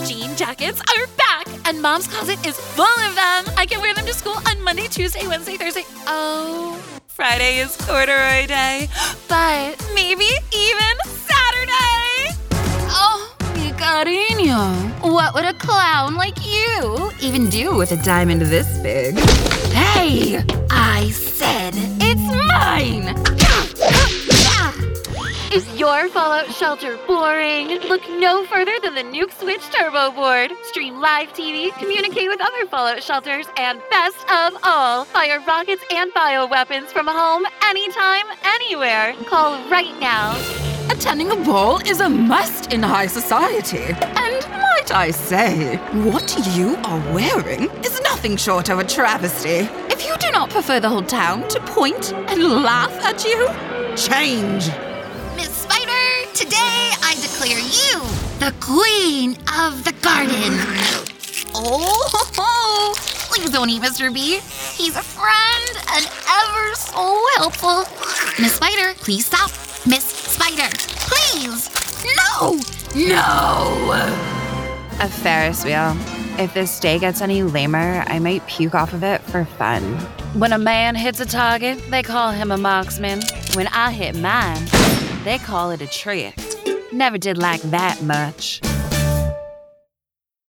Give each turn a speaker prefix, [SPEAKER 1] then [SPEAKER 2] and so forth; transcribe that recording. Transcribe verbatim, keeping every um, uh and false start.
[SPEAKER 1] jean jackets are back, and Mom's closet is full of them. I can wear them to school on Monday, Tuesday, Wednesday, Thursday. Oh, Friday is corduroy day, but maybe even Saturday. Oh, mi cariño. What would a clown like you even do with a diamond this big? Hey, I said it's mine. Is your Fallout shelter boring? Look no further than the Nuke Switch Turbo Board. Stream live T V, communicate with other Fallout shelters, and best of all, fire rockets and bioweapons from home anytime, anywhere. Call right now.
[SPEAKER 2] Attending a ball is a must in high society. And might I say, what you are wearing is nothing short of a travesty. If you do not prefer the whole town to point and laugh at you, change.
[SPEAKER 3] Miss Spider, today I declare you the queen of the garden. Oh, please don't eat Mister B. He's a friend and ever so helpful. Miss Spider, please stop. Miss Spider, please. No, no.
[SPEAKER 4] A Ferris wheel. If this day gets any lamer, I might puke off of it for fun.
[SPEAKER 1] When a man hits a target, they call him a marksman. When I hit mine, they call it a trick. Never did like that much.